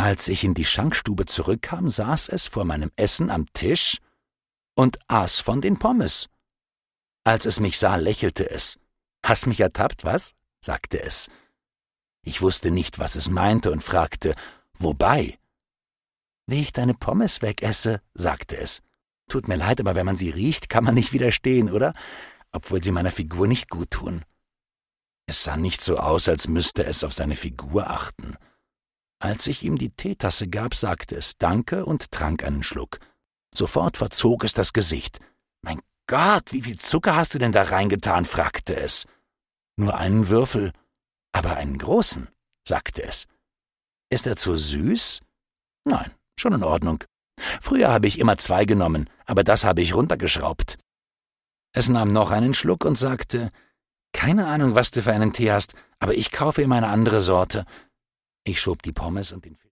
Als ich in die Schankstube zurückkam, saß es vor meinem Essen am Tisch und aß von den Pommes. Als es mich sah, lächelte es. »Hast mich ertappt, was?« sagte es. Ich wusste nicht, was es meinte und fragte, »Wobei?« »Wie ich deine Pommes wegesse«, sagte es. »Tut mir leid, aber wenn man sie riecht, kann man nicht widerstehen, oder? Obwohl sie meiner Figur nicht gut tun.« Es sah nicht so aus, als müsste es auf seine Figur achten. Als ich ihm die Teetasse gab, sagte es Danke und trank einen Schluck. Sofort verzog es das Gesicht. »Mein Gott, wie viel Zucker hast du denn da reingetan?« fragte es. »Nur einen Würfel, aber einen großen«, sagte es. »Ist er zu süß?« »Nein, schon in Ordnung. Früher habe ich immer 2 genommen, aber das habe ich runtergeschraubt.« Es nahm noch einen Schluck und sagte, »Keine Ahnung, was du für einen Tee hast, aber ich kaufe ihm eine andere Sorte.« Ich schob die Pommes und den